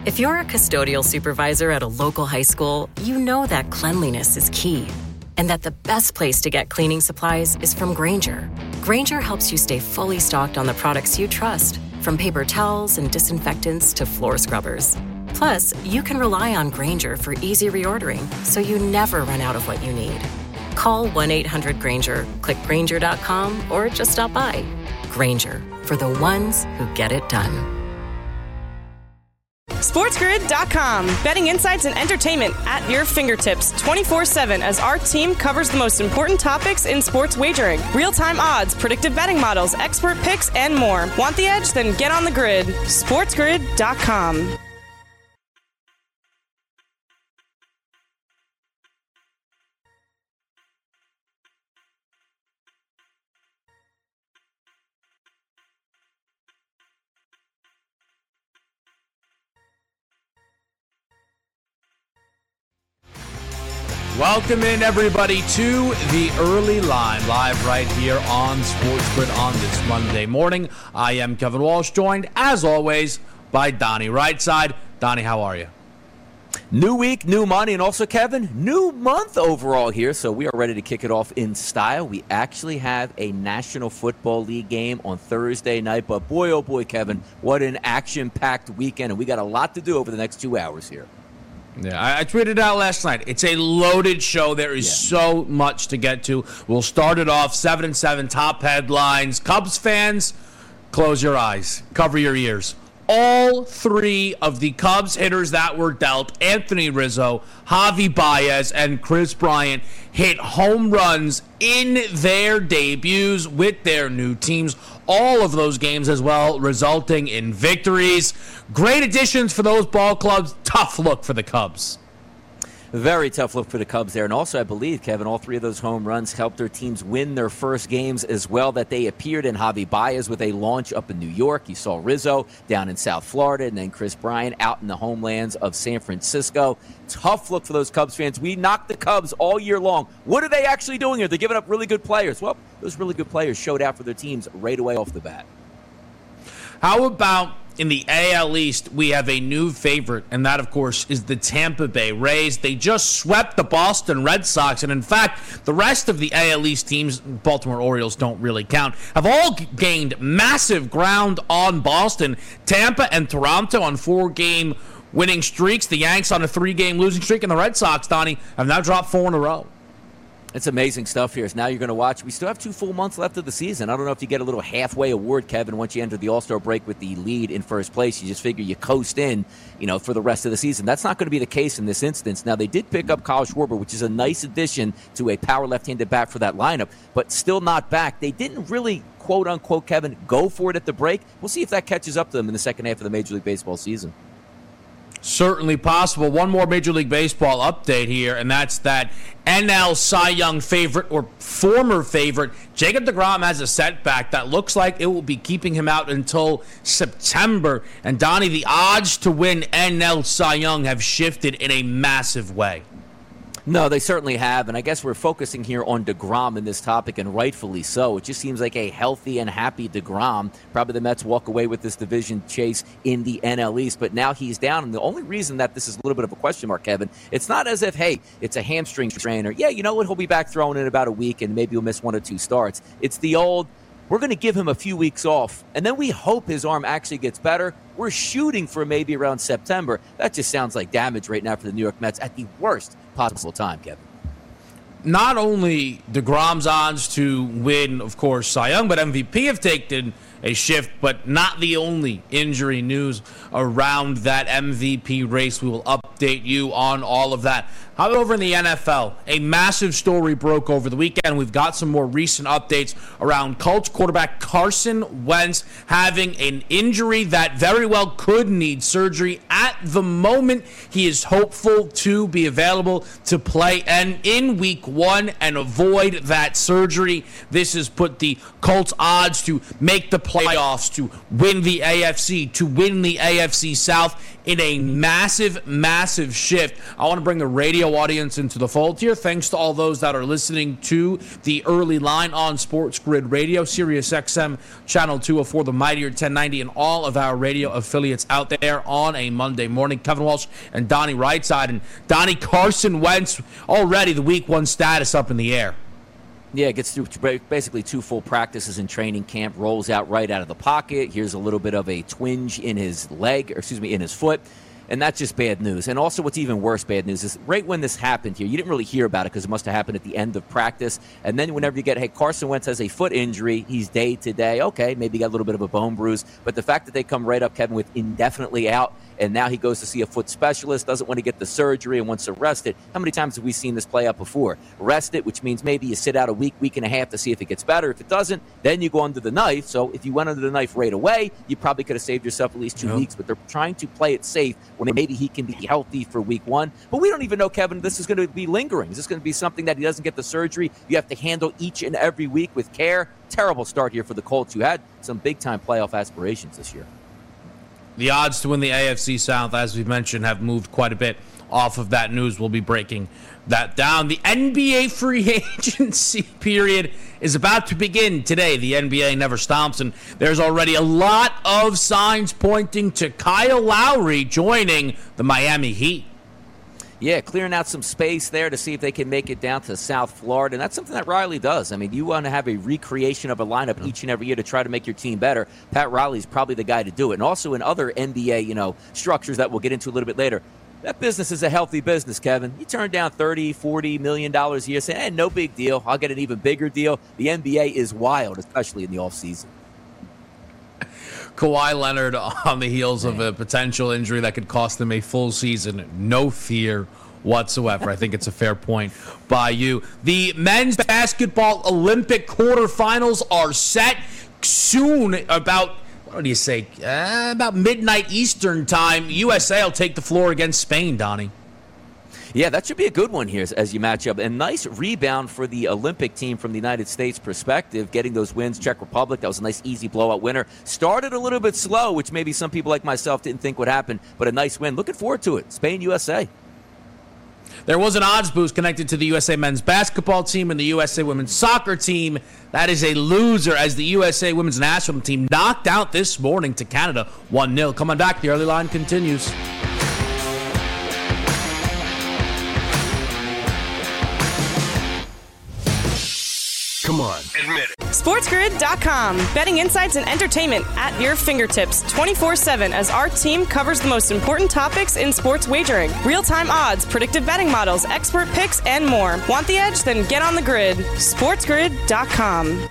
If you're a custodial supervisor at a local high school, you know that cleanliness is key, and that the best place to get cleaning supplies is from Grainger. Grainger helps you stay fully stocked on the products you trust, from paper towels and disinfectants to floor scrubbers. Plus, you can rely on Grainger for easy reordering, so you never run out of what you need. Call 1-800-GRAINGER, click Grainger.com, or just stop by. Grainger, for the ones who get it done. SportsGrid.com. Betting insights and entertainment at your fingertips 24/7 as our team covers the most important topics in sports wagering. Real-time odds, predictive betting models, expert picks, and more. Want the edge? Then get on the grid. SportsGrid.com. Welcome in, everybody, to the Early Line, live right here on Sports Grid on this Monday morning. I am Kevin Walsh, joined, as always, by Donnie Rightside. Donnie, how are you? New week, new money, and also, Kevin, new month overall here, so we are ready to kick it off in style. We actually have a National Football League game on Thursday night, but boy, oh boy, Kevin, what an action-packed weekend, and we got a lot to do over the next 2 hours here. Yeah, I tweeted out last night. It's a loaded show. There is so much to get to. We'll start it off 7-7 top headlines. Cubs fans, close your eyes, cover your ears. All three of the Cubs hitters that were dealt, Anthony Rizzo, Javi Baez, and Chris Bryant, hit home runs in their debuts with their new teams. All of those games as well, resulting in victories. Great additions for those ball clubs. Tough look for the Cubs. Very tough look for the Cubs there. And also, I believe, Kevin, all three of those home runs helped their teams win their first games as well that they appeared in. Javi Baez with a launch up in New York. You saw Rizzo down in South Florida, and then Chris Bryant out in the homelands of San Francisco. Tough look for those Cubs fans. We knocked the Cubs all year long. What are they actually doing here? They're giving up really good players. Well, those really good players showed out for their teams right away off the bat. How about in the AL East, we have a new favorite, and that, of course, is the Tampa Bay Rays. They just swept the Boston Red Sox, and in fact, the rest of the AL East teams, Baltimore Orioles don't really count, have all gained massive ground on Boston. Tampa and Toronto on 4-game winning streaks, the Yanks on a 3-game losing streak, and the Red Sox, Donnie, have now dropped 4 in a row. It's amazing stuff here. So now you're going to watch. We still have 2 full months left of the season. I don't know if you get a little halfway award, Kevin, once you enter the All-Star break with the lead in first place. You just figure you coast in, for the rest of the season. That's not going to be the case in this instance. Now, they did pick up Kyle Schwarber, which is a nice addition to a power left-handed bat for that lineup, but still not back. They didn't really, quote-unquote, Kevin, go for it at the break. We'll see if that catches up to them in the second half of the Major League Baseball season. Certainly possible. One more Major League Baseball update here, and that's that NL Cy Young favorite or former favorite, Jacob deGrom, has a setback that looks like it will be keeping him out until September. And Donnie, the odds to win NL Cy Young have shifted in a massive way. No, they certainly have, and I guess we're focusing here on deGrom in this topic, and rightfully so. It just seems like a healthy and happy deGrom. Probably the Mets walk away with this division chase in the NL East, but now he's down, and the only reason that this is a little bit of a question mark, Kevin, it's not as if, hey, it's a hamstring strain, or, yeah, you know what, he'll be back throwing in about a week, and maybe he'll miss 1 or 2 starts. It's the old, we're going to give him a few weeks off, and then we hope his arm actually gets better. We're shooting for maybe around September. That just sounds like damage right now for the New York Mets at the worst possible time, Kevin. Not only deGrom's odds to win, of course, Cy Young, but MVP have taken a shift, but not the only injury news around that MVP race. We will update you on all of that. How about over in the NFL? A massive story broke over the weekend. We've got some more recent updates around Colts quarterback Carson Wentz having an injury that very well could need surgery. At the moment, he is hopeful to be available to play and in week 1 and avoid that surgery. This has put the Colts' odds to make the playoffs, to win the AFC, to win the AFC South in a massive, massive shift. I want to bring the radio audience into the fold here. Thanks to all those that are listening to the Early Line on Sports Grid Radio, Sirius XM Channel 204, the Mightier 1090, and all of our radio affiliates out there on a Monday Monday morning. Kevin Walsh and Donnie Rightside. And Donnie, Carson Wentz, already the Week 1 status up in the air. Yeah, gets through basically 2 full practices in training camp, rolls out right out of the pocket. Here's a little bit of a twinge in his in his foot. And that's just bad news. And also what's even worse bad news is right when this happened here, you didn't really hear about it because it must have happened at the end of practice. And then whenever you get, hey, Carson Wentz has a foot injury, he's day-to-day. Okay, maybe got a little bit of a bone bruise. But the fact that they come right up, Kevin, with indefinitely out, and now he goes to see a foot specialist, doesn't want to get the surgery and wants to rest it. How many times have we seen this play out before? Rest it, which means maybe you sit out a week and a half to see if it gets better. If it doesn't, then you go under the knife. So if you went under the knife right away, you probably could have saved yourself at least 2 weeks. But they're trying to play it safe when maybe he can be healthy for Week 1. But we don't even know, Kevin, this is going to be lingering. Is this going to be something that he doesn't get the surgery? You have to handle each and every week with care. Terrible start here for the Colts, who had some big-time playoff aspirations this year. The odds to win the AFC South, as we mentioned, have moved quite a bit off of that news. We'll be breaking that down. The NBA free agency period is about to begin today. The NBA never stops, and there's already a lot of signs pointing to Kyle Lowry joining the Miami Heat. Yeah, clearing out some space there to see if they can make it down to South Florida. And that's something that Riley does. I mean, you want to have a recreation of a lineup each and every year to try to make your team better. Pat Riley's probably the guy to do it. And also in other NBA, structures that we'll get into a little bit later, that business is a healthy business, Kevin. You turn down $30, $40 million a year, say, no big deal. I'll get an even bigger deal. The NBA is wild, especially in the offseason. Kawhi Leonard on the heels of a potential injury that could cost him a full season. No fear whatsoever. I think it's a fair point by you. The men's basketball Olympic quarterfinals are set soon. About midnight Eastern time. USA will take the floor against Spain, Donnie. Yeah, that should be a good one here as you match up. And nice rebound for the Olympic team from the United States perspective, getting those wins. Czech Republic, that was a nice, easy blowout winner. Started a little bit slow, which maybe some people like myself didn't think would happen, but a nice win. Looking forward to it. Spain, USA. There was an odds boost connected to the USA men's basketball team and the USA women's soccer team. That is a loser as the USA women's national team knocked out this morning to Canada 1-0. Coming back, the early line continues. Come on, admit it. SportsGrid.com. Betting insights and entertainment at your fingertips 24/7 as our team covers the most important topics in sports wagering. Real-time odds, predictive betting models, expert picks, and more. Want the edge? Then get on the grid. SportsGrid.com.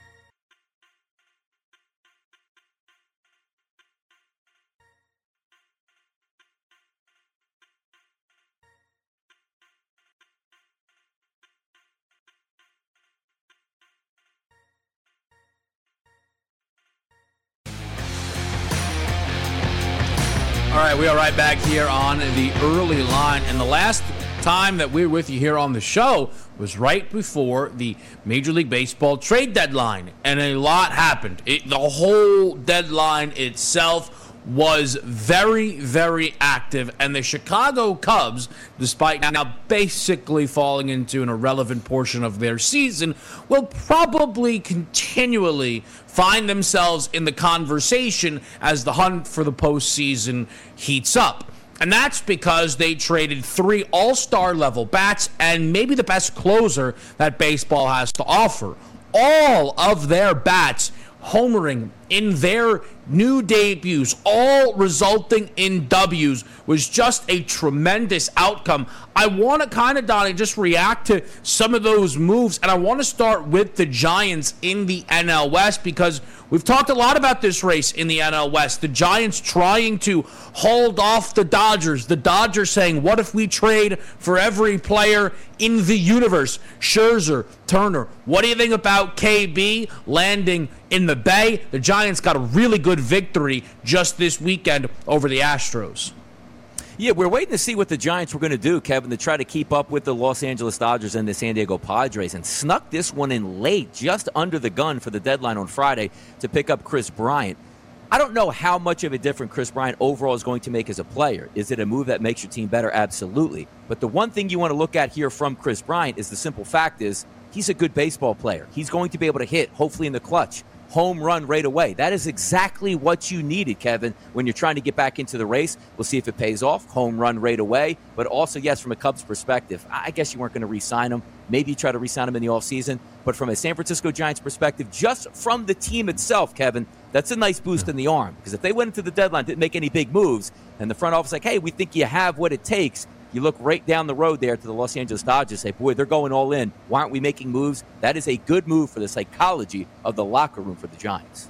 All right, we are right back here on the early line. And the last time that we were with you here on the show was right before the Major League Baseball trade deadline. And a lot happened. The whole deadline itself was very, very active. And the Chicago Cubs, despite now basically falling into an irrelevant portion of their season, will probably continually find themselves in the conversation as the hunt for the postseason heats up. And that's because they traded 3 all-star level bats and maybe the best closer that baseball has to offer. All of their bats homering in their new debuts, all resulting in W's, was just a tremendous outcome. I want to kind of, Donnie, just react to some of those moves, and I want to start with the Giants in the NL West because we've talked a lot about this race in the NL West. The Giants trying to hold off the Dodgers saying, what if we trade for every player in the universe? Scherzer, Turner. What do you think about KB landing in the Bay? The Giants got a really good victory just this weekend over the Astros. Yeah, we're waiting to see what the Giants were going to do, Kevin, to try to keep up with the Los Angeles Dodgers and the San Diego Padres, and snuck this one in late, just under the gun for the deadline on Friday to pick up Chris Bryant. I don't know how much of a difference Chris Bryant overall is going to make as a player. Is it a move that makes your team better? Absolutely. But the one thing you want to look at here from Chris Bryant is the simple fact is he's a good baseball player. He's going to be able to hit, hopefully in the clutch. home run right away. That is exactly what you needed, Kevin, when you're trying to get back into the race. We'll see if it pays off. Home run right away. But also, yes, from a Cubs perspective, I guess you weren't going to re-sign him. Maybe you try to re-sign him in the offseason. But from a San Francisco Giants perspective, just from the team itself, Kevin, that's a nice boost in the arm. Because if they went into the deadline, didn't make any big moves, and the front office like, hey, we think you have what it takes, you look right down the road there to the Los Angeles Dodgers, say, boy, they're going all in. Why aren't we making moves? That is a good move for the psychology of the locker room for the Giants.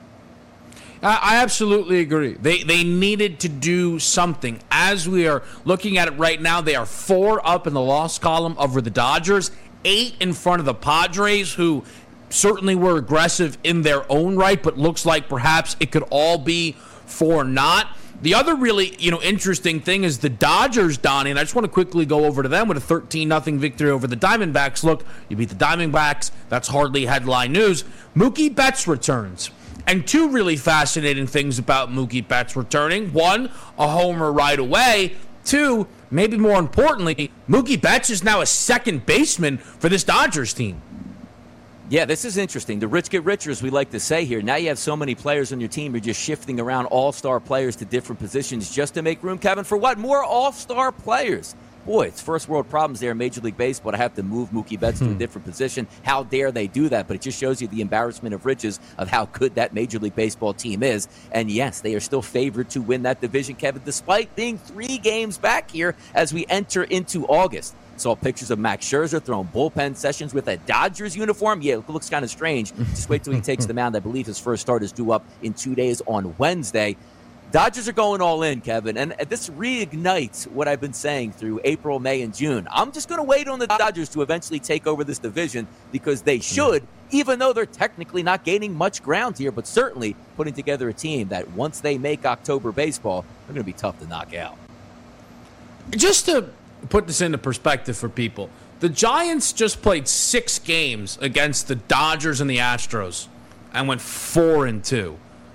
I absolutely agree. They needed to do something. As we are looking at it right now, they are 4 up in the loss column over the Dodgers, 8 in front of the Padres, who certainly were aggressive in their own right, but looks like perhaps it could all be for naught. The other really, interesting thing is the Dodgers, Donnie, and I just want to quickly go over to them with a 13-0 victory over the Diamondbacks. Look, you beat the Diamondbacks. That's hardly headline news. Mookie Betts returns. And 2 really fascinating things about Mookie Betts returning. 1, a homer right away. 2, maybe more importantly, Mookie Betts is now a second baseman for this Dodgers team. Yeah, this is interesting. The rich get richer, as we like to say here. Now you have so many players on your team. You're just shifting around all-star players to different positions just to make room, Kevin, for what? More all-star players. Boy, it's first-world problems there in Major League Baseball to have to move Mookie Betts to a different position. How dare they do that? But it just shows you the embarrassment of riches of how good that Major League Baseball team is. And, yes, they are still favored to win that division, Kevin, despite being 3 games back here as we enter into August. Saw pictures of Max Scherzer throwing bullpen sessions with a Dodgers uniform. Yeah, it looks kind of strange. Just wait till he takes the mound. I believe his first start is due up in 2 days on Wednesday. Dodgers are going all in, Kevin, and this reignites what I've been saying through April, May, and June. I'm just going to wait on the Dodgers to eventually take over this division because they should, even though they're technically not gaining much ground here, but certainly putting together a team that once they make October baseball, they're going to be tough to knock out. Just to put this into perspective for people, the Giants just played 6 games against the Dodgers and the Astros and went 4-2.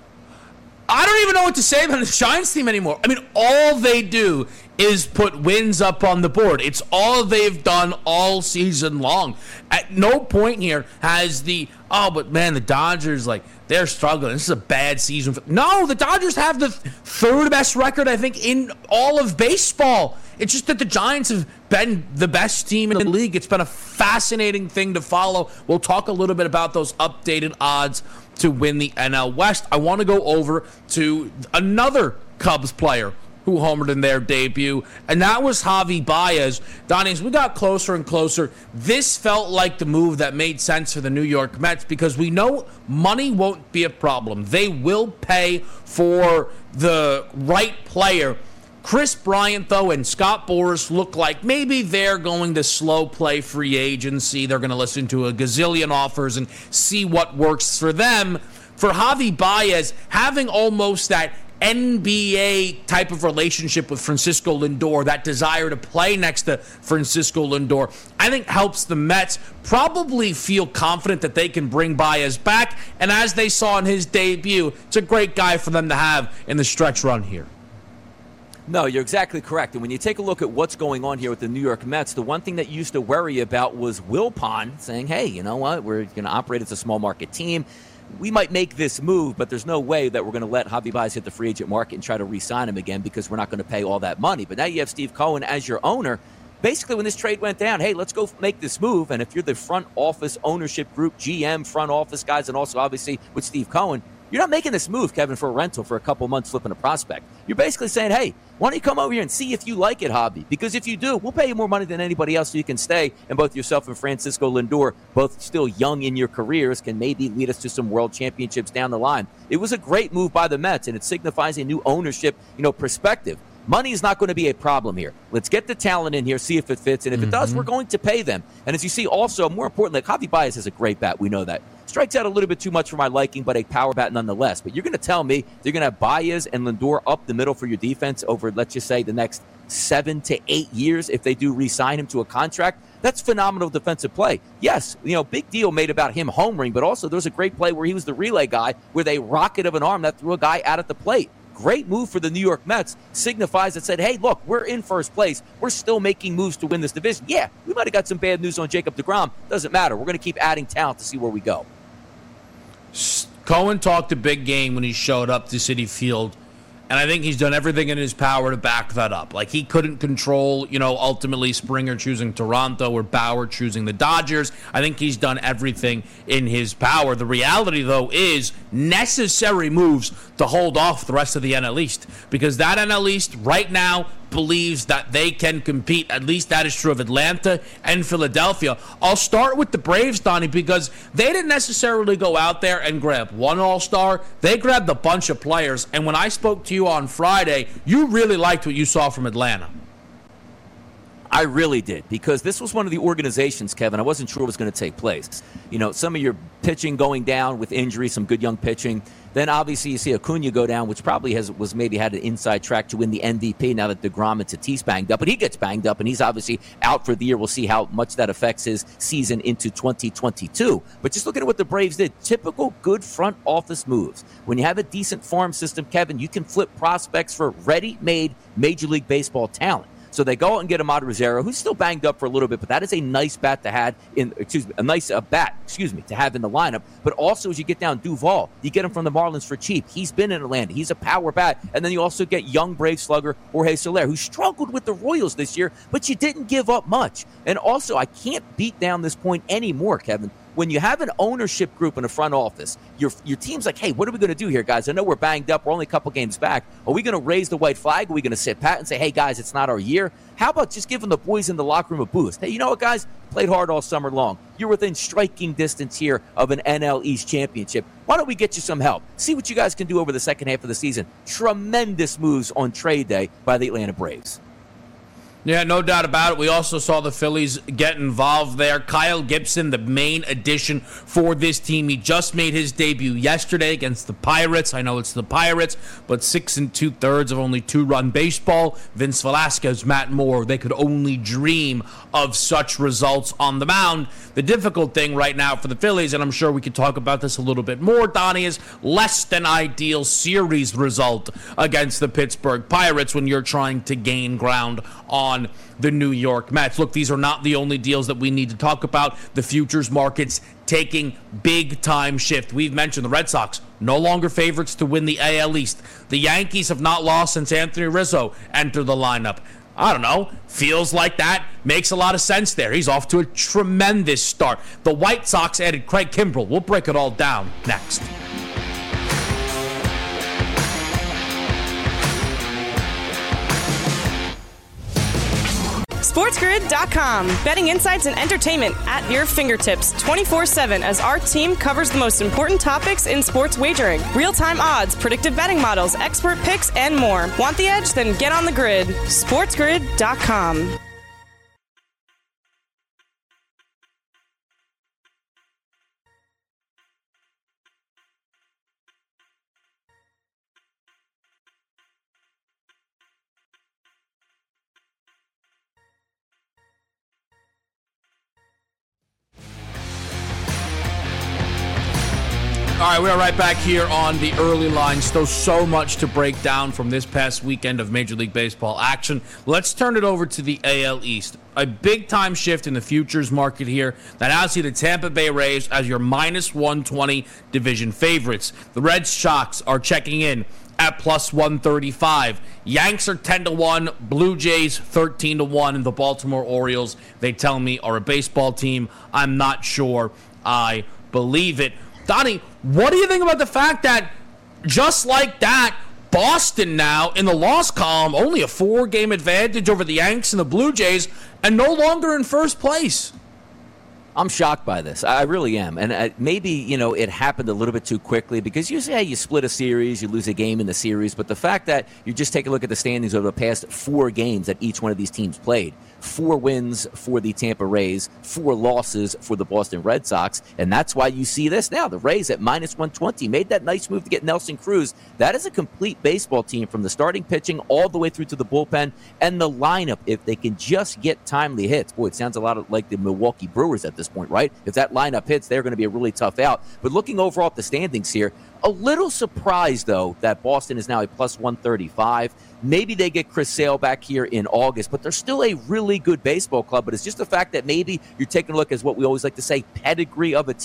I don't even know what to say about the Giants team anymore. I mean, all they do is put wins up on the board. It's all they've done all season long. At no point here has but man, the Dodgers, they're struggling. This is a bad season. No, the Dodgers have the 3rd best record, I think, in all of baseball. It's just that the Giants have been the best team in the league. It's been a fascinating thing to follow. We'll talk a little bit about those updated odds to win the NL West. I want to go over to another Cubs player who homered in their debut, and that was Javi Baez. Donnie, as we got closer and closer, this felt like the move that made sense for the New York Mets because we know money won't be a problem. They will pay for the right player. Chris Bryant, though, and Scott Boras look like maybe they're going to slow play free agency. They're going to listen to a gazillion offers and see what works for them. For Javi Baez, having almost that NBA type of relationship with Francisco Lindor, that desire to play next to Francisco Lindor, I think helps the Mets probably feel confident that they can bring Baez back. And as they saw in his debut, it's a great guy for them to have in the stretch run here. No, you're exactly correct. And when you take a look at what's going on here with the New York Mets, the one thing that you used to worry about was Wilpon saying, hey, you know what, we're going to operate as a small market team. We might make this move, but there's no way that we're going to let Javi Baez hit the free agent market and try to re-sign him again because we're not going to pay all that money. But now you have Steve Cohen as your owner. Basically, when this trade went down, hey, let's go make this move. And if you're the front office ownership group, GM, front office guys, and also obviously with Steve Cohen, you're not making this move, Kevin, for a rental for a couple months flipping a prospect. You're basically saying, hey, why don't you come over here and see if you like it, Javi? Because if you do, we'll pay you more money than anybody else so you can stay. And both yourself and Francisco Lindor, both still young in your careers, can maybe lead us to some world championships down the line. It was a great move by the Mets, and it signifies a new ownership, perspective. Money is not going to be a problem here. Let's get the talent in here, see if it fits. And if it does, we're going to pay them. And as you see, also, more importantly, Javi Baez has a great bat. We know that. Strikes out a little bit too much for my liking, but a power bat nonetheless. But you're going to tell me you're going to have Baez and Lindor up the middle for your defense over, let's just say, the next 7 to 8 years if they do re-sign him to a contract? That's phenomenal defensive play. Yes, big deal made about him homering, but also there was a great play where he was the relay guy with a rocket of an arm that threw a guy out at the plate. Great move for the New York Mets. Signifies that said, hey, look, we're in first place. We're still making moves to win this division. Yeah, we might have got some bad news on Jacob deGrom. Doesn't matter. We're going to keep adding talent to see where we go. Cohen talked a big game when he showed up to Citi Field, and I think he's done everything in his power to back that up. Like, he couldn't control, ultimately Springer choosing Toronto or Bauer choosing the Dodgers. I think he's done everything in his power. The reality, though, is necessary moves to hold off the rest of the NL East, because that NL East right now believes that they can compete. At least that is true of Atlanta and Philadelphia. I'll start with the Braves, Donnie, because they didn't necessarily go out there and grab one all-star. They grabbed a bunch of players, and when I spoke to you on Friday, you really liked what you saw from Atlanta. I really did, because this was one of the organizations, Kevin, I wasn't sure was going to take place. Some of your pitching going down with injury, some good young pitching. Then obviously you see Acuna go down, which probably was maybe had an inside track to win the MVP now that DeGrom and Tatis banged up. But he gets banged up, and he's obviously out for the year. We'll see how much that affects his season into 2022. But just looking at what the Braves did, typical good front office moves. When you have a decent farm system, Kevin, you can flip prospects for ready-made Major League Baseball talent. So they go out and get Amadou Rosero, who's still banged up for a little bit, but that is a nice bat to have to have in the lineup. But also, as you get down Duvall, you get him from the Marlins for cheap. He's been in Atlanta. He's a power bat. And then you also get young Brave slugger Jorge Soler, who struggled with the Royals this year, but you didn't give up much. And also, I can't beat down this point anymore, Kevin. When you have an ownership group in a front office, your team's like, hey, what are we going to do here, guys? I know we're banged up. We're only a couple games back. Are we going to raise the white flag? Are we going to sit pat and say, hey, guys, it's not our year? How about just giving the boys in the locker room a boost? Hey, you know what, guys? Played hard all summer long. You're within striking distance here of an NL East championship. Why don't we get you some help? See what you guys can do over the second half of the season. Tremendous moves on trade day by the Atlanta Braves. Yeah, no doubt about it. We also saw the Phillies get involved there. Kyle Gibson, the main addition for this team. He just made his debut yesterday against the Pirates. I know it's the Pirates, but 6 2/3 of only 2-run baseball. Vince Velasquez, Matt Moore, they could only dream of such results on the mound. The difficult thing right now for the Phillies, and I'm sure we could talk about this a little bit more, Donnie, is less than ideal series result against the Pittsburgh Pirates when you're trying to gain ground on the New York Mets. Look, these are not the only deals that we need to talk about. The futures markets taking big time shift. We've mentioned the Red Sox no longer favorites to win the AL East. The Yankees have not lost since Anthony Rizzo entered the lineup. I don't know. Feels like that makes a lot of sense there. He's off to a tremendous start. The White Sox added Craig Kimbrell. We'll break it all down next. SportsGrid.com. Betting insights and entertainment at your fingertips 24/7 as our team covers the most important topics in sports wagering. Real-time odds, predictive betting models, expert picks, and more. Want the edge? Then get on the grid. SportsGrid.com. All right, we are right back here on the early line. Still so much to break down from this past weekend of Major League Baseball action. Let's turn it over to the AL East. A big-time shift in the futures market here that now see the Tampa Bay Rays as your -120 division favorites. The Red Sox are checking in at +135. Yanks are 10-1, Blue Jays 13-1, and the Baltimore Orioles, they tell me, are a baseball team. I'm not sure I believe it. Donnie, what do you think about the fact that just like that, Boston now in the loss column, only a 4-game advantage over the Yanks and the Blue Jays, and no longer in first place? I'm shocked by this. I really am. And maybe, it happened a little bit too quickly because usually you split a series, you lose a game in the series. But the fact that you just take a look at the standings over the past 4 games that each one of these teams played, 4 wins for the Tampa Rays, 4 losses for the Boston Red Sox. And that's why you see this now. The Rays at -120 made that nice move to get Nelson Cruz. That is a complete baseball team from the starting pitching all the way through to the bullpen and the lineup. If they can just get timely hits. Boy, it sounds a lot like the Milwaukee Brewers at this point, right? If that lineup hits, they're going to be a really tough out. But looking overall at the standings here, a little surprised, though, that Boston is now a +135. Maybe they get Chris Sale back here in August, but they're still a really good baseball club. But it's just the fact that maybe you're taking a look as what we always like to say, pedigree of a team.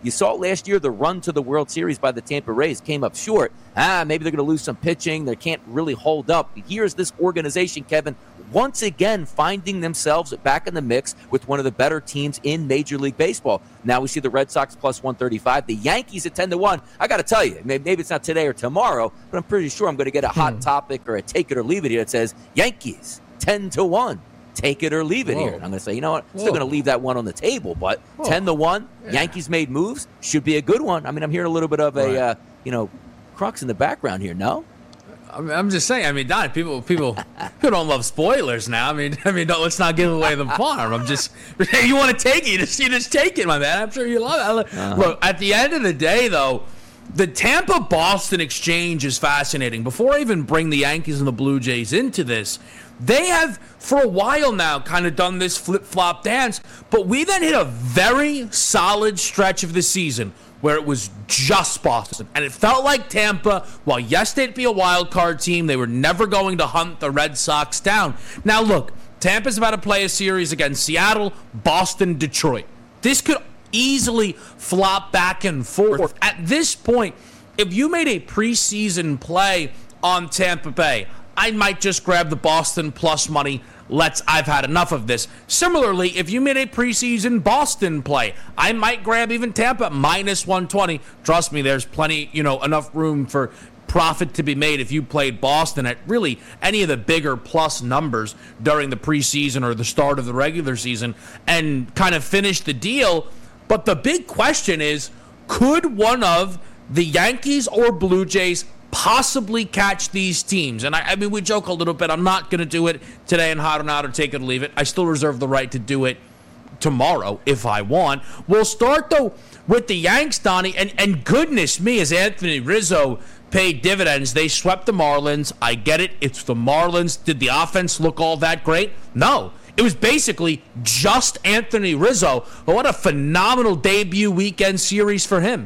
You saw last year the run to the World Series by the Tampa Rays came up short. Maybe they're going to lose some pitching. They can't really hold up. Here's this organization, Kevin, once again finding themselves back in the mix with one of the better teams in Major League Baseball. Now we see the Red Sox plus 135, the Yankees at 10-1. I got to tell you, maybe it's not today or tomorrow, but I'm pretty sure I'm going to get a hot topic or a take it or leave it here that says Yankees 10-1. Take it or leave it here. And I'm going to say, you know what? I'm still going to leave that one on the table, but 10-1, Yankees made moves, should be a good one. I mean, I'm hearing a little bit of a, crux in the background here, no? I'm just saying. I mean, Don, people don't love spoilers now. I mean, let's not give away the farm. I'm just, you want to take it, you just take it, my man. I'm sure you love it. Look, at the end of the day, though, the Tampa-Boston exchange is fascinating. Before I even bring the Yankees and the Blue Jays into this, they have, for a while now, kind of done this flip-flop dance, but we then hit a very solid stretch of the season where it was just Boston. And it felt like Tampa, while yes, they'd be a wild card team, they were never going to hunt the Red Sox down. Now, look, Tampa's about to play a series against Seattle, Boston, Detroit. This could easily flop back and forth. At this point, if you made a preseason play on Tampa Bay, I might just grab the Boston plus money. I've had enough of this. Similarly, if you made a preseason Boston play, I might grab even Tampa minus 120. Trust me, there's plenty, enough room for profit to be made if you played Boston at really any of the bigger plus numbers during the preseason or the start of the regular season and kind of finish the deal. But the big question is, could one of the Yankees or Blue Jays possibly catch these teams? And I mean, we joke a little bit. I'm not going to do it today in Hot or Not or Take It or Leave It. I still reserve the right to do it tomorrow if I want. We'll start, though, with the Yanks, Donnie. And goodness me, as Anthony Rizzo paid dividends, they swept the Marlins. I get it. It's the Marlins. Did the offense look all that great? No. It was basically just Anthony Rizzo. But what a phenomenal debut weekend series for him.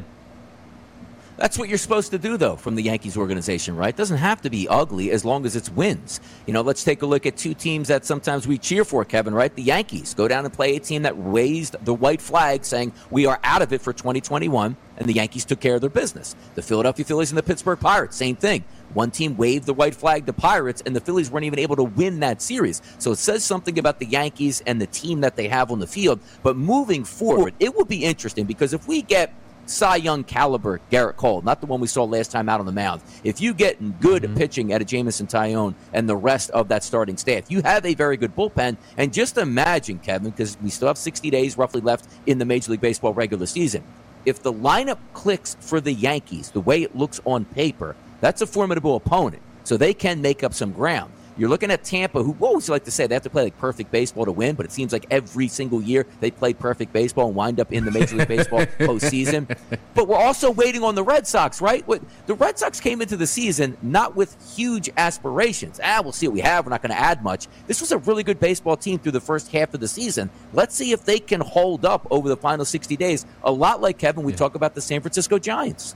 That's what you're supposed to do, though, from the Yankees organization, right? It doesn't have to be ugly as long as it's wins. Let's take a look at two teams that sometimes we cheer for, Kevin, right? The Yankees go down and play a team that raised the white flag saying we are out of it for 2021, and the Yankees took care of their business. The Philadelphia Phillies and the Pittsburgh Pirates, same thing. One team waved the white flag, the Pirates, and the Phillies weren't even able to win that series. So it says something about the Yankees and the team that they have on the field. But moving forward, it will be interesting because if we get Cy Young caliber Garrett Cole, not the one we saw last time out on the mound. If you get good pitching out of Jameson Taillon and the rest of that starting staff, you have a very good bullpen. And just imagine, Kevin, because we still have 60 days roughly left in the Major League Baseball regular season, if the lineup clicks for the Yankees the way it looks on paper, that's a formidable opponent. So they can make up some ground. You're looking at Tampa, who, what would you like to say? They have to play like perfect baseball to win, but it seems like every single year they play perfect baseball and wind up in the Major League Baseball postseason. But we're also waiting on the Red Sox, right? The Red Sox came into the season not with huge aspirations. We'll see what we have. We're not going to add much. This was a really good baseball team through the first half of the season. Let's see if they can hold up over the final 60 days. A lot like, Kevin, we talk about the San Francisco Giants.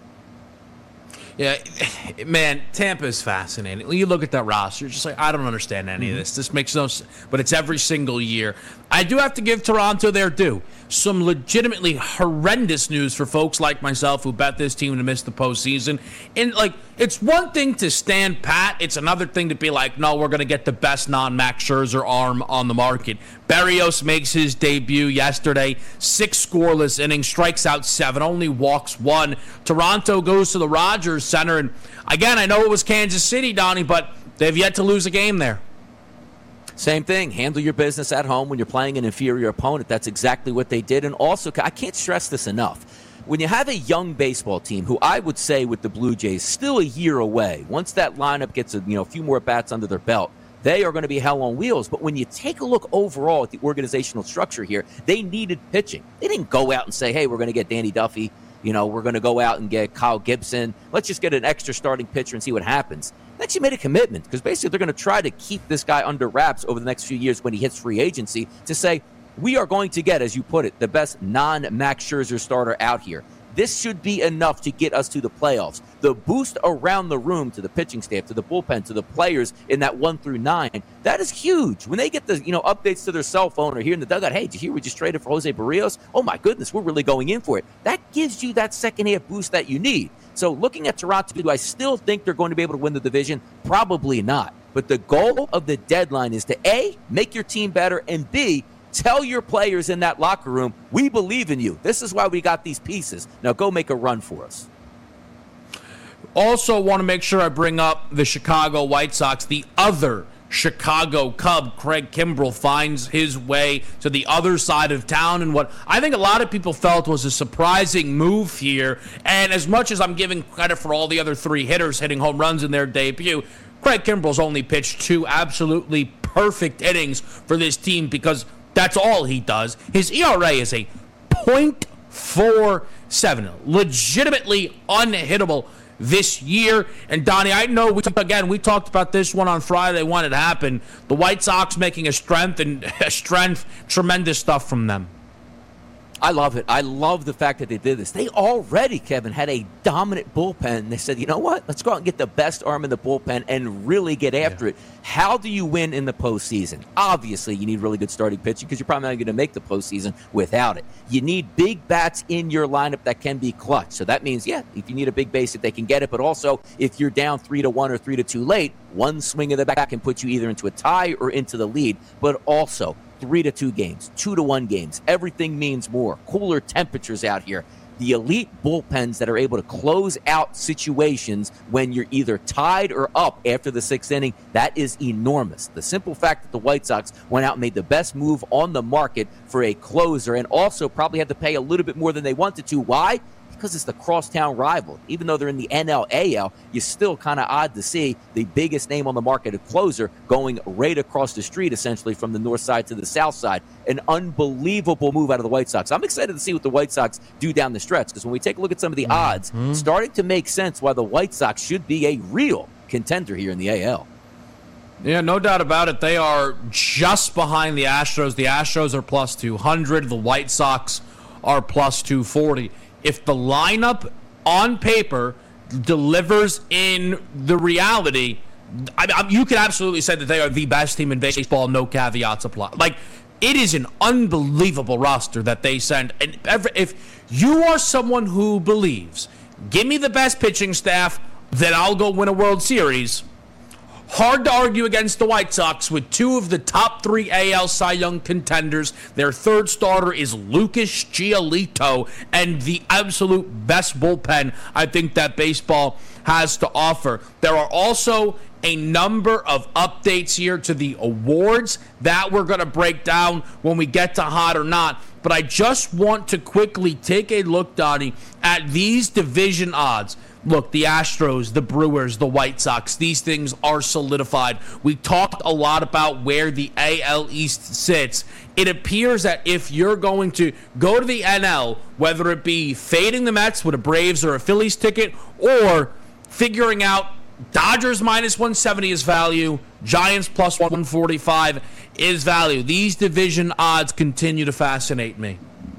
Yeah, man, Tampa is fascinating. When you look at that roster, you're just like, I don't understand any of this. This makes no sense. But it's every single year. I do have to give Toronto their due. Some legitimately horrendous news for folks like myself who bet this team to miss the postseason. And, it's one thing to stand pat. It's another thing to be like, no, we're going to get the best non-Max Scherzer arm on the market. Berrios makes his debut yesterday. 6 scoreless innings, strikes out 7, only walks 1. Toronto goes to the Rogers Center. And, again, I know it was Kansas City, Donnie, but they've yet to lose a game there. Same thing. Handle your business at home when you're playing an inferior opponent. That's exactly what they did. And also, I can't stress this enough. When you have a young baseball team, who I would say with the Blue Jays, still a year away, once that lineup gets a few more bats under their belt, they are going to be hell on wheels. But when you take a look overall at the organizational structure here, they needed pitching. They didn't go out and say, hey, we're going to get Danny Duffy. We're going to go out and get Kyle Gibson. Let's just get an extra starting pitcher and see what happens. They actually made a commitment because basically they're going to try to keep this guy under wraps over the next few years when he hits free agency to say, we are going to get, as you put it, the best non-Max Scherzer starter out here. this should be enough to get us to the playoffs. The boost around the room to the pitching staff, to the bullpen, to the players in that 1 through 9, that is huge. When they get the updates to their cell phone or here in the dugout, hey, did you hear we just traded for Jose Barrios? Oh, my goodness, we're really going in for it. That gives you that second-half boost that you need. So looking at Toronto, do I still think they're going to be able to win the division? Probably not. But the goal of the deadline is to, A, make your team better, and B, tell your players in that locker room, we believe in you. This is why we got these pieces. Now go make a run for us. Also want to make sure I bring up the Chicago White Sox. The other Chicago Cub, Craig Kimbrell, finds his way to the other side of town in what I think a lot of people felt was a surprising move here. And as much as I'm giving credit for all the other 3 hitters hitting home runs in their debut, Craig Kimbrell's only pitched 2 absolutely perfect innings for this team because that's all he does. His ERA is a .47, legitimately unhittable this year. And Donnie, I know we talked about this one on Friday when it happened. The White Sox making a strength, tremendous stuff from them. I love it. I love the fact that they did this. They already, Kevin, had a dominant bullpen. They said, you know what? Let's go out and get the best arm in the bullpen and really get after it. How do you win in the postseason? Obviously, you need really good starting pitching because you're probably not going to make the postseason without it. You need big bats in your lineup that can be clutch. So that means, if you need a big base, if they can get it. But also, if you're down 3-1 or 3-2 late, one swing of the bat can put you either into a tie or into the lead. But also, 3-2 games, 2-1 games. Everything means more. Cooler temperatures out here. The elite bullpens that are able to close out situations when you're either tied or up after the 6th inning, that is enormous. The simple fact that the White Sox went out and made the best move on the market for a closer and also probably had to pay a little bit more than they wanted to. Why? Because it's the crosstown rival. Even though they're in the NL, AL, you're still kind of odd to see the biggest name on the market, a closer, going right across the street, essentially, from the north side to the south side. An unbelievable move out of the White Sox. I'm excited to see what the White Sox do down the stretch, because when we take a look at some of the odds, starting to make sense why the White Sox should be a real contender here in the AL. Yeah, no doubt about it. They are just behind the Astros. The Astros are plus 200. The White Sox are plus 240. If the lineup on paper delivers in the reality, you could absolutely say that they are the best team in baseball, no caveats applied. Like, it is an unbelievable roster that they send. And if you are someone who believes, give me the best pitching staff, then I'll go win a World Series. Hard to argue against the White Sox with 2 of the top 3 AL Cy Young contenders. Their third starter is Lucas Giolito, and the absolute best bullpen I think that baseball has to offer. There are also a number of updates here to the awards that we're going to break down when we get to Hot or Not. But I just want to quickly take a look, Donnie, at these division odds. Look, the Astros, the Brewers, the White Sox, these things are solidified. We talked a lot about where the AL East sits. It appears that if you're going to go to the NL, whether it be fading the Mets with a Braves or a Phillies ticket, or figuring out Dodgers minus 170 is value, Giants plus 145 is value. These division odds continue to fascinate me.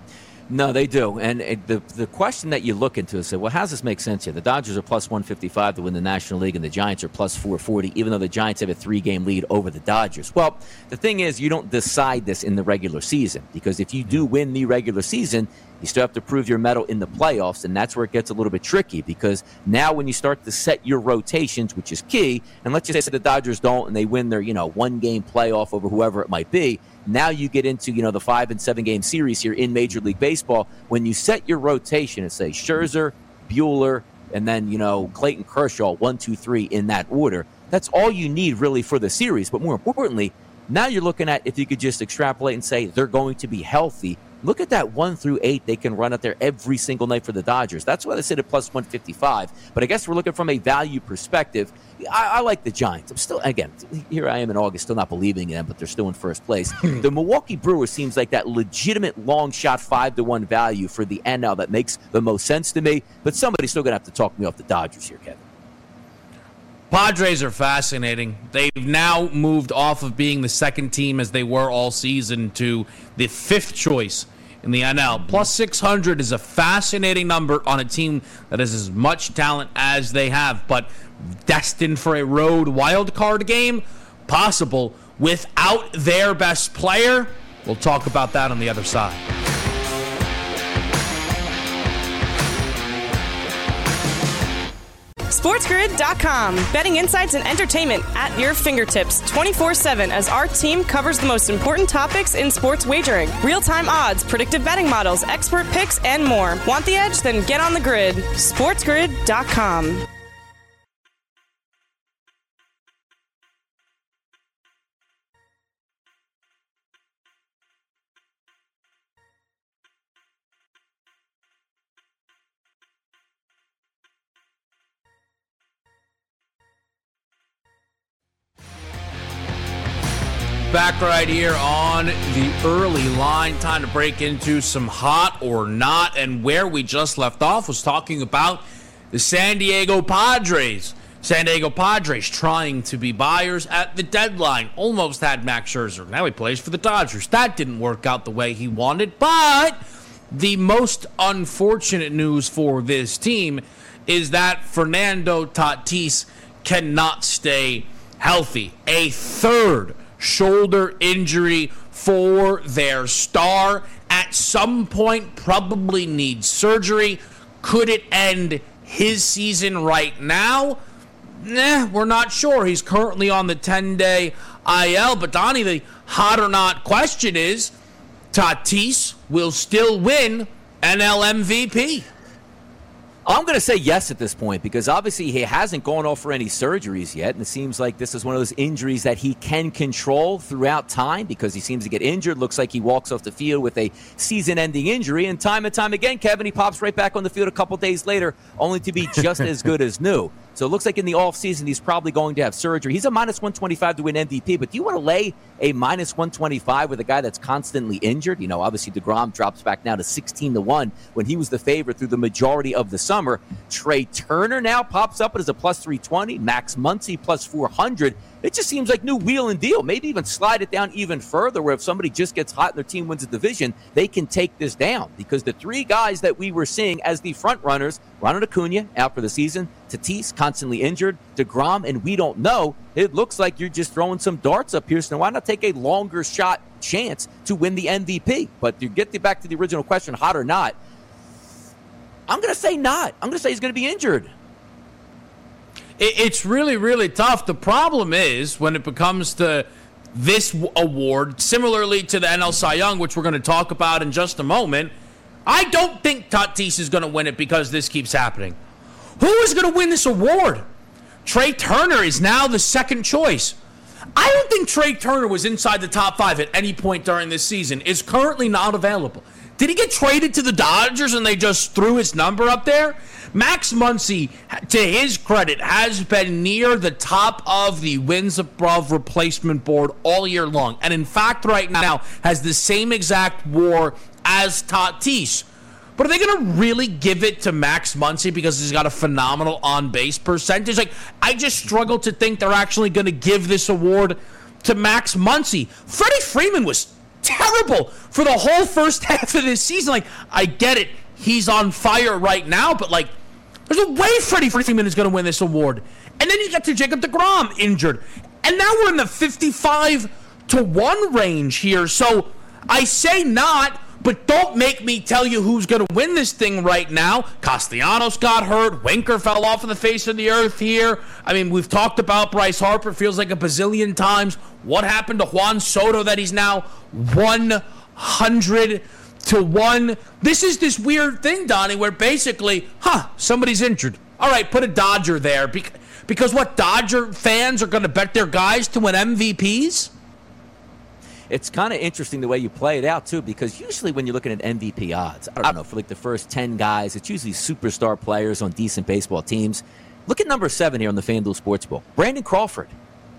No, they do. And the question that you look into is, say, well, how does this make sense here? The Dodgers are plus 155 to win the National League, and the Giants are plus 440, even though the Giants have a 3-game lead over the Dodgers. Well, the thing is, you don't decide this in the regular season, because if you do win the regular season, you still have to prove your mettle in the playoffs, and that's where it gets a little bit tricky, because now when you start to set your rotations, which is key, and let's just say the Dodgers don't, and they win their 1-game playoff over whoever it might be, now you get into the 5- and 7-game series here in Major League Baseball. When you set your rotation and say Scherzer, Buehler, and then Clayton Kershaw, 1, 2, 3 in that order, that's all you need really for the series. But more importantly, now you're looking at if you could just extrapolate and say they're going to be healthy. Look at that 1 through 8 they can run out there every single night for the Dodgers. That's why they sit at plus 155. But I guess we're looking from a value perspective. I like the Giants. I'm still, again, here I am in August, still not believing in them, but they're still in first place. The Milwaukee Brewers seems like that legitimate long shot 5-1 value for the NL that makes the most sense to me. But somebody's still going to have to talk me off the Dodgers here, Kevin. Padres are fascinating. They've now moved off of being the second team as they were all season to the 5th choice in the NL. Plus 600 is a fascinating number on a team that has as much talent as they have, but destined for a road wild card game? Possible without their best player? We'll talk about that on the other side. SportsGrid.com. Betting insights and entertainment at your fingertips 24/7 as our team covers the most important topics in sports wagering. Real-time odds, predictive betting models, expert picks, and more. Want the edge? Then get on the grid. SportsGrid.com. Back right here on the early line. Time to break into some hot or not. And where we just left off was talking about the San Diego Padres. San Diego Padres trying to be buyers at the deadline. Almost had Max Scherzer. Now he plays for the Dodgers. That didn't work out the way he wanted. But the most unfortunate news for this team is that Fernando Tatis cannot stay healthy. A third shoulder injury for their star. At some point, probably needs surgery. Could it end his season right now? We're not sure. He's currently on the 10-day IL. But, Donnie, the hot or not question is, Tatis will still win NL MVP. I'm going to say yes at this point because obviously he hasn't gone off for any surgeries yet, and it seems like this is one of those injuries that he can control throughout time because he seems to get injured. Looks like he walks off the field with a season-ending injury, and time again, Kevin, he pops right back on the field a couple days later, only to be just as good as new. So it looks like in the offseason he's probably going to have surgery. He's a minus 125 to win MVP, but do you want to lay a minus 125 with a guy that's constantly injured? You know, obviously DeGrom drops back now to 16-1 when he was the favorite through the majority of the summer. Trey Turner now pops up as a plus 320. Max Muncy plus 400. It just seems like new wheel and deal. Maybe even slide it down even further where if somebody just gets hot and their team wins a division, they can take this down. Because the three guys that we were seeing as the front runners, Ronald Acuna out for the season, Tatis constantly injured, DeGrom, and we don't know. It looks like you're just throwing some darts up here. So why not take a longer shot chance to win the MVP? But to get back to the original question, hot or not, I'm going to say not. I'm going to say he's going to be injured. It's really, really tough. The problem is when it comes to this award, similarly to the NL Cy Young, which we're going to talk about in just a moment, I don't think Tatis is going to win it because this keeps happening. Who is going to win this award? Trey Turner is now the second choice. I don't think Trey Turner was inside the top 5 at any point during this season. Is currently not available. Did he get traded to the Dodgers and they just threw his number up there? Max Muncy, to his credit, has been near the top of the wins above replacement board all year long. And in fact, right now, has the same exact WAR as Tatis. But are they going to really give it to Max Muncy because he's got a phenomenal on-base percentage? Like, I just struggle to think they're actually going to give this award to Max Muncy. Freddie Freeman was terrible for the whole first half of this season. Like, I get it. He's on fire right now, but, like, there's a way Freddie Freeman is going to win this award. And then you get to Jacob deGrom injured. And now we're in the 55-1 range here. So I say not, but don't make me tell you who's going to win this thing right now. Castellanos got hurt. Winker fell off of the face of the earth here. I mean, we've talked about Bryce Harper, feels like a bazillion times. What happened to Juan Soto that he's now 100-1? This is this weird thing, Donnie, where basically, somebody's injured. All right, put a Dodger there. Because what, Dodger fans are going to bet their guys to win MVPs? It's kind of interesting the way you play it out, too, because usually when you're looking at MVP odds, I don't know, for like the first 10 guys, it's usually superstar players on decent baseball teams. Look at number 7 here on the FanDuel Sportsbook. Brandon Crawford.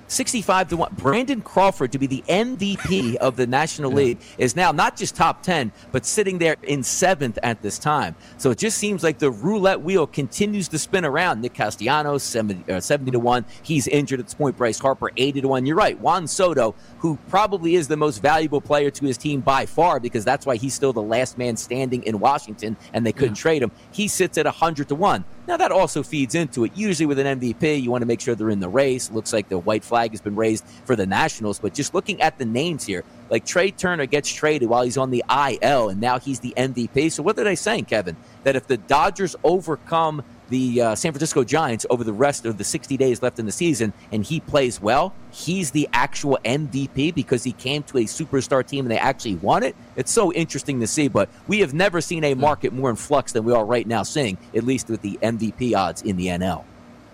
65-1. Brandon Crawford to be the MVP of the National League is now not just top 10, but sitting there in 7th at this time. So it just seems like the roulette wheel continues to spin around. Nick Castellanos, 70-1. He's injured at this point. Bryce Harper, 80-1. You're right. Juan Soto, who probably is the most valuable player to his team by far, because that's why he's still the last man standing in Washington and they couldn't trade him. He sits at 100-1. Now, that also feeds into it. Usually with an MVP, you want to make sure they're in the race. Looks like the white flag has been raised for the Nationals. But just looking at the names here, like Trey Turner gets traded while he's on the IL, and now he's the MVP. So what are they saying, Kevin? That if the Dodgers overcome the San Francisco Giants over the rest of the 60 days left in the season and he plays well, he's the actual MVP because he came to a superstar team and they actually won it? It's so interesting to see, but we have never seen a market more in flux than we are right now seeing, at least with the MVP odds in the NL.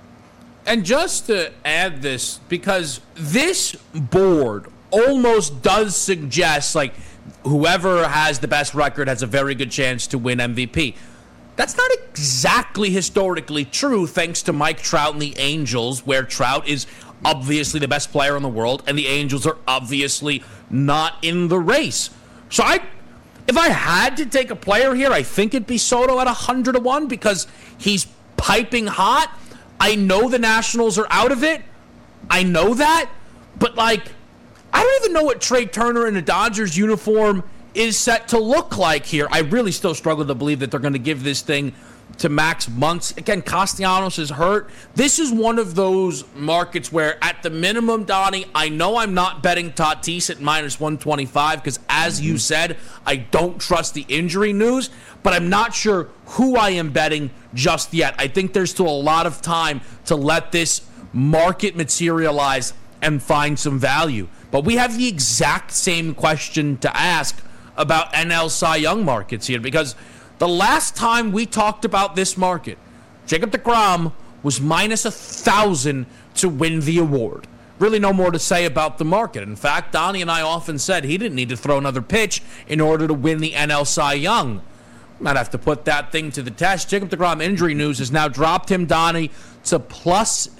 And just to add this, because this board almost does suggest like whoever has the best record has a very good chance to win MVP. That's not exactly historically true, thanks to Mike Trout and the Angels, where Trout is obviously the best player in the world, and the Angels are obviously not in the race. So if I had to take a player here, I think it'd be Soto at 100-1 because he's piping hot. I know the Nationals are out of it. I know that. But, I don't even know what Trey Turner in a Dodgers uniform is set to look like here. I really still struggle to believe that they're going to give this thing to Max Muncy. Again, Castellanos is hurt. This is one of those markets where, at the minimum, Donnie, I know I'm not betting Tatis at minus 125 because, as you said, I don't trust the injury news, but I'm not sure who I am betting just yet. I think there's still a lot of time to let this market materialize and find some value. But we have the exact same question to ask about NL Cy Young markets here, because the last time we talked about this market, Jacob deGrom was minus 1,000 to win the award. Really no more to say about the market. In fact, Donnie and I often said he didn't need to throw another pitch in order to win the NL Cy Young. Might have to put that thing to the test. Jacob deGrom injury news has now dropped him, Donnie, to plus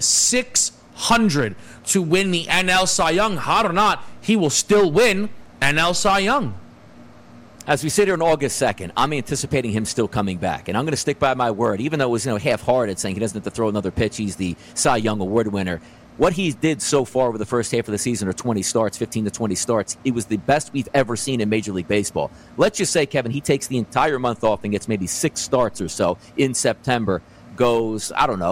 600 to win the NL Cy Young. Hot or not, he will still win NL Cy Young. As we sit here on August 2nd, I'm anticipating him still coming back. And I'm going to stick by my word, even though it was half-hearted saying he doesn't have to throw another pitch. He's the Cy Young Award winner. What he did so far over the first half of the season are 20 starts, 15 to 20 starts. It was the best we've ever seen in Major League Baseball. Let's just say, Kevin, he takes the entire month off and gets maybe 6 starts or so in September. Goes,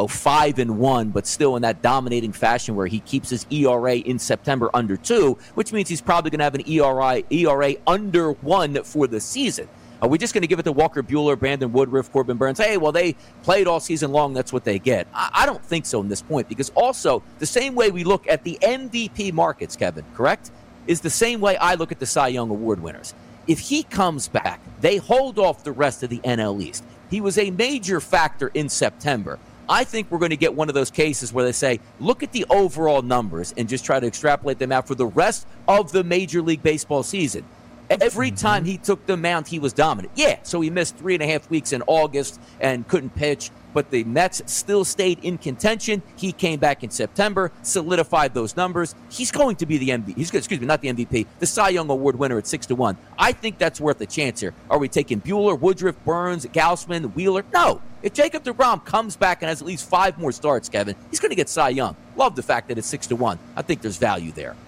5-1, but still in that dominating fashion where he keeps his ERA in September under 2, which means he's probably going to have an ERA under 1 for the season. Are we just going to give it to Walker Buehler, Brandon Woodruff, Corbin Burns? Hey, well, they played all season long. That's what they get. I don't think so in this point, because also the same way we look at the MVP markets, Kevin, correct, is the same way I look at the Cy Young Award winners. If he comes back, they hold off the rest of the NL East. He was a major factor in September. I think we're going to get one of those cases where they say, look at the overall numbers and just try to extrapolate them out for the rest of the Major League Baseball season. Every time he took the mound, he was dominant. Yeah, so he missed 3.5 weeks in August and couldn't pitch, but the Mets still stayed in contention. He came back in September, solidified those numbers. He's going to be the MVP. Not the MVP, the Cy Young Award winner at 6-1. I think that's worth a chance here. Are we taking Buehler, Woodruff, Burns, Gausman, Wheeler? No. If Jacob deGrom comes back and has at least 5 more starts, Kevin, he's going to get Cy Young. Love the fact that it's 6-1. I think there's value there.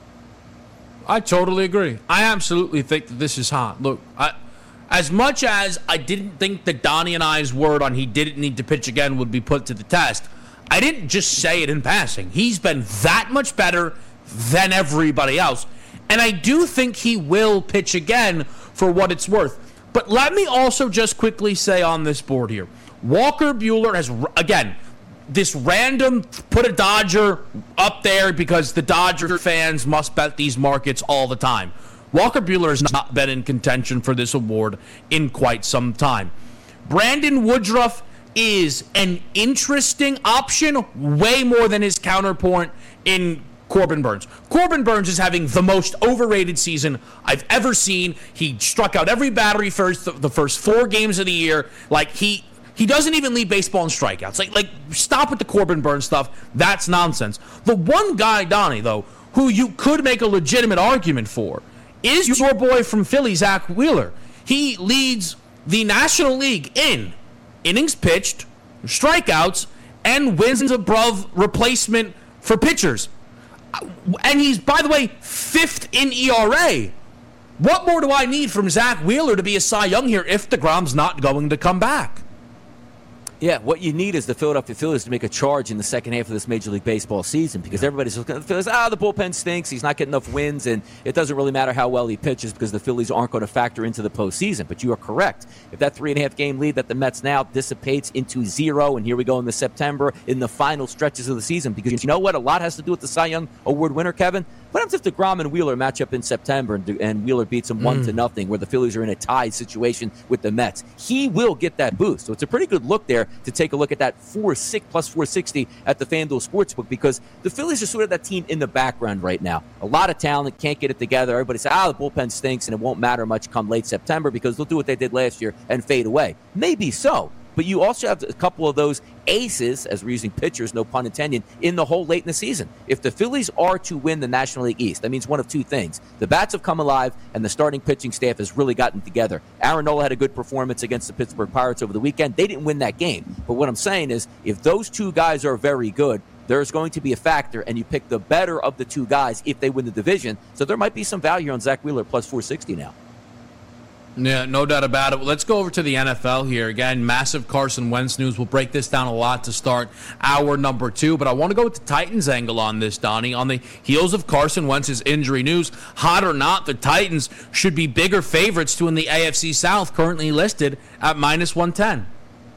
I totally agree. I absolutely think that this is hot. Look, as much as I didn't think that Donnie and I's word on he didn't need to pitch again would be put to the test, I didn't just say it in passing. He's been that much better than everybody else. And I do think he will pitch again for what it's worth. But let me also just quickly say on this board here, Walker Buehler has, again, this random put a Dodger up there because the Dodger fans must bet these markets all the time. Walker Buehler has not been in contention for this award in quite some time. Brandon Woodruff is an interesting option, way more than his counterpoint in Corbin Burns. Corbin Burns is having the most overrated season I've ever seen. He struck out every batter the first 4 games of the year. Like, he He doesn't even lead baseball in strikeouts. Like stop with the Corbin Burnes stuff. That's nonsense. The one guy, Donnie, though, who you could make a legitimate argument for is your boy from Philly, Zach Wheeler. He leads the National League in innings pitched, strikeouts, and wins above replacement for pitchers. And he's, by the way, 5th in ERA. What more do I need from Zach Wheeler to be a Cy Young here if DeGrom's not going to come back? Yeah, what you need is the Philadelphia Phillies to make a charge in the second half of this Major League Baseball season, because everybody's looking at the Phillies, the bullpen stinks, he's not getting enough wins, and it doesn't really matter how well he pitches because the Phillies aren't going to factor into the postseason. But you are correct. If that 3.5-game lead that the Mets now dissipates into 0, and here we go in September in the final stretches of the season, because you know what? A lot has to do with the Cy Young Award winner, Kevin. What happens if DeGrom and Wheeler match up in September and Wheeler beats him 1-0, where the Phillies are in a tied situation with the Mets? He will get that boost. So it's a pretty good look there to take a look at that plus 460 at the FanDuel Sportsbook, because the Phillies are sort of that team in the background right now. A lot of talent, can't get it together. Everybody says, the bullpen stinks and it won't matter much come late September because they'll do what they did last year and fade away. Maybe so. But you also have a couple of those aces, as we're using pitchers, no pun intended, in the hole late in the season. If the Phillies are to win the National League East, that means one of two things. The bats have come alive, and the starting pitching staff has really gotten together. Aaron Nola had a good performance against the Pittsburgh Pirates over the weekend. They didn't win that game. But what I'm saying is, if those two guys are very good, there's going to be a factor, and you pick the better of the two guys if they win the division. So there might be some value on Zach Wheeler plus 460 now. Yeah, no doubt about it. Let's go over to the NFL here. Again, massive Carson Wentz news. We'll break this down a lot to start hour number 2, but I want to go with the Titans angle on this, Donnie. On the heels of Carson Wentz's injury news, hot or not, the Titans should be bigger favorites to win the AFC South, currently listed at minus 110.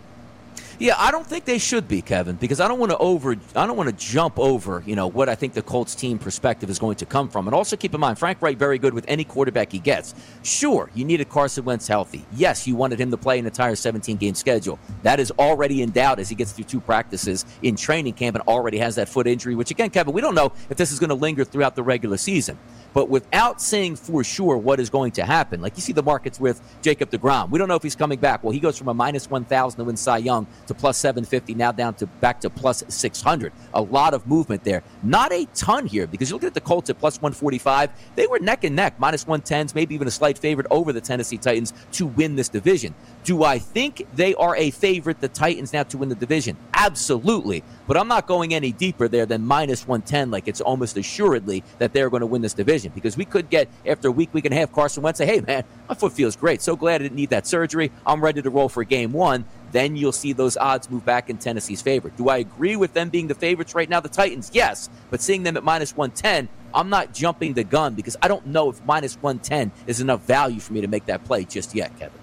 Yeah, I don't think they should be, Kevin, because I don't want to jump over, what I think the Colts team perspective is going to come from. And also keep in mind, Frank Wright very good with any quarterback he gets. Sure, you needed Carson Wentz healthy. Yes, you wanted him to play an entire 17-game schedule. That is already in doubt as he gets through 2 practices in training camp and already has that foot injury, which again, Kevin, we don't know if this is going to linger throughout the regular season. But without saying for sure what is going to happen, like you see the markets with Jacob deGrom. We don't know if he's coming back. Well, he goes from a minus 1,000 to win Cy Young to plus 750, now down to back to plus 600. A lot of movement there. Not a ton here, because you look at the Colts at plus 145. They were neck and neck, minus 110s, maybe even a slight favorite over the Tennessee Titans to win this division. Do I think they are a favorite, the Titans, now to win the division? Absolutely. But I'm not going any deeper there than minus 110, like it's almost assuredly that they're going to win this division. Because we could get, after a week and a half, Carson Wentz say, hey, man, my foot feels great. So glad I didn't need that surgery. I'm ready to roll for game 1. Then you'll see those odds move back in Tennessee's favor. Do I agree with them being the favorites right now, the Titans? Yes. But seeing them at minus 110, I'm not jumping the gun, because I don't know if minus 110 is enough value for me to make that play just yet, Kevin.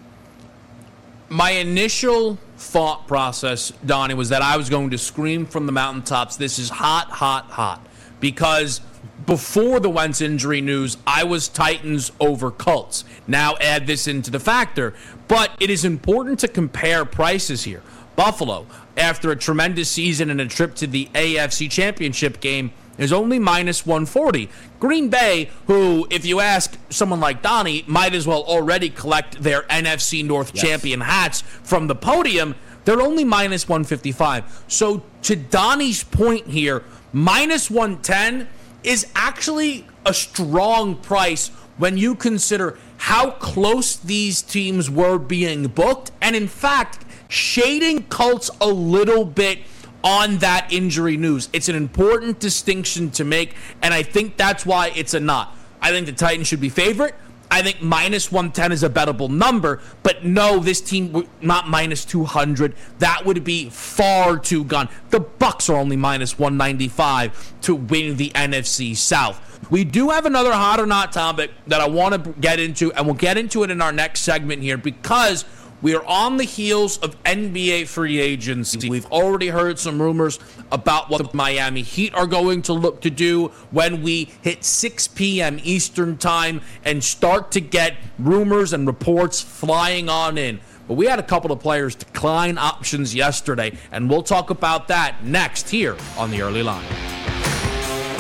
My initial thought process, Donnie, was that I was going to scream from the mountaintops, this is hot, hot, hot. Because before the Wentz injury news, I was Titans over Colts. Now add this into the factor. But it is important to compare prices here. Buffalo, after a tremendous season and a trip to the AFC Championship game, is only minus 140. Green Bay, who, if you ask someone like Donnie, might as well already collect their NFC North champion hats from the podium, they're only minus 155. So to Donnie's point here, minus 110 is actually a strong price when you consider how close these teams were being booked, and in fact, shading Colts a little bit on that injury news. It's an important distinction to make, and I think that's why it's a not. I think the Titans should be favorite. I think minus 110 is a bettable number, but no, this team, not minus 200. That would be far too gone. The Bucs are only minus 195 to win the NFC South. We do have another hot or not topic that I want to get into, and we'll get into it in our next segment here, because we are on the heels of NBA free agency. We've already heard some rumors about what the Miami Heat are going to look to do when we hit 6 p.m. Eastern time and start to get rumors and reports flying on in. But we had a couple of players decline options yesterday, and we'll talk about that next here on The Early Line.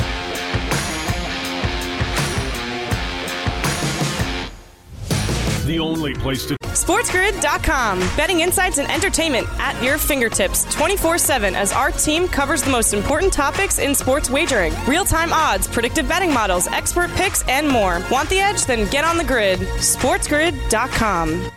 The the only place to... SportsGrid.com. Betting insights and entertainment at your fingertips 24/7 as our team covers the most important topics in sports wagering. Real-time odds, predictive betting models, expert picks, and more. Want the edge? Then get on the grid. SportsGrid.com.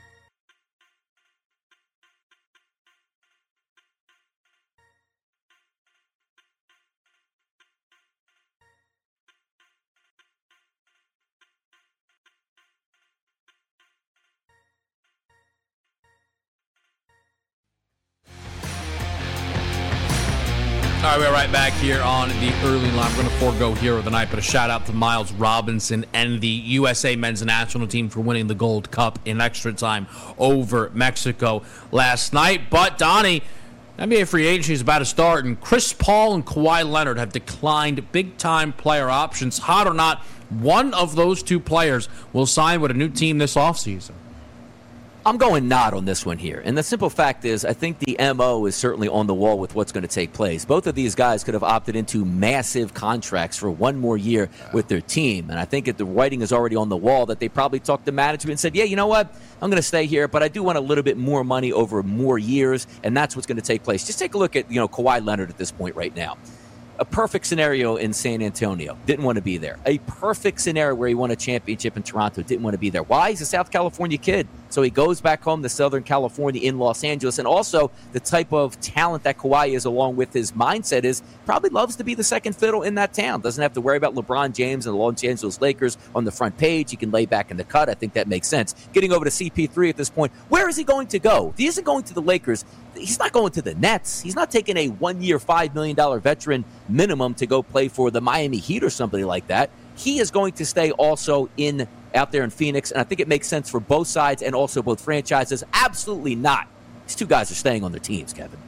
All right, we're right back here on the early line. We're going to forego Hero of the Night, but a shout-out to Miles Robinson and the USA men's national team for winning the Gold Cup in extra time over Mexico last night. But, Donnie, NBA free agency is about to start, and Chris Paul and Kawhi Leonard have declined big-time player options. Hot or not, one of those two players will sign with a new team this offseason. I'm going not on this one here. And the simple fact is, I think the MO is certainly on the wall with what's going to take place. Both of these guys could have opted into massive contracts for one more year with their team. And I think that the writing is already on the wall that they probably talked to management and said, yeah, you know what? I'm going to stay here, but I do want a little bit more money over more years. And that's what's going to take place. Just take a look at, Kawhi Leonard at this point right now. A perfect scenario in San Antonio. Didn't want to be there. A perfect scenario where he won a championship in Toronto. Didn't want to be there. Why? He's a South California kid. So he goes back home to Southern California in Los Angeles. And also the type of talent that Kawhi is, along with his mindset, is probably loves to be the second fiddle in that town. Doesn't have to worry about LeBron James and the Los Angeles Lakers on the front page. He can lay back in the cut. I think that makes sense. Getting over to CP3 at this point, where is he going to go? If he isn't going to the Lakers, he's not going to the Nets. He's not taking a one-year, $5 million veteran minimum to go play for the Miami Heat or somebody like that. He is going to stay also out there in Phoenix, and I think it makes sense for both sides and also both franchises. Absolutely not. These two guys are staying on their teams, Kevin.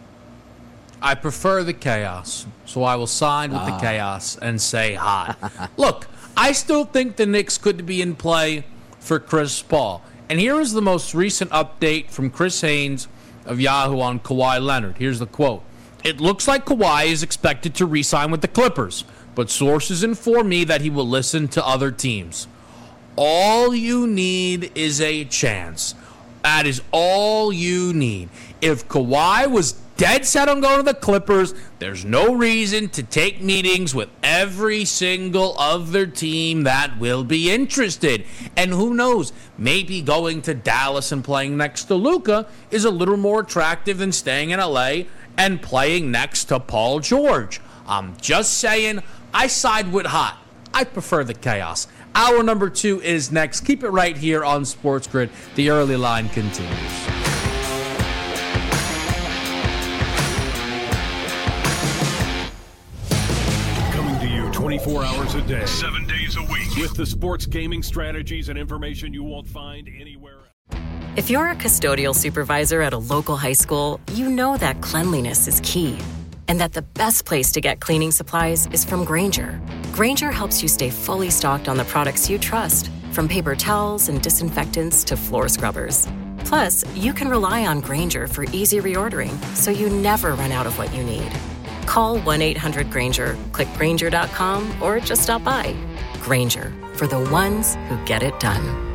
I prefer the chaos, so I will side with the chaos and say hot. Look, I still think the Knicks could be in play for Chris Paul. And here is the most recent update from Chris Haynes of Yahoo on Kawhi Leonard. Here's the quote. It looks like Kawhi is expected to re-sign with the Clippers, but sources inform me that he will listen to other teams. All you need is a chance. That is all you need. If Kawhi was dead set on going to the Clippers, there's no reason to take meetings with every single other team that will be interested. And who knows, maybe going to Dallas and playing next to Luka is a little more attractive than staying in LA and playing next to Paul George. I'm just saying, I side with hot. I prefer the chaos. Hour number 2 is next. Keep it right here on Sports Grid. The early line continues. Coming to you 24 hours a day, 7 days a week, with the sports gaming strategies and information you won't find anywhere else. If you're a custodial supervisor at a local high school, you know that cleanliness is key. And that the best place to get cleaning supplies is from Grainger. Grainger helps you stay fully stocked on the products you trust, from paper towels and disinfectants to floor scrubbers. Plus, you can rely on Grainger for easy reordering, so you never run out of what you need. Call 1-800-GRAINGER, click Grainger.com, or just stop by. Grainger, for the ones who get it done.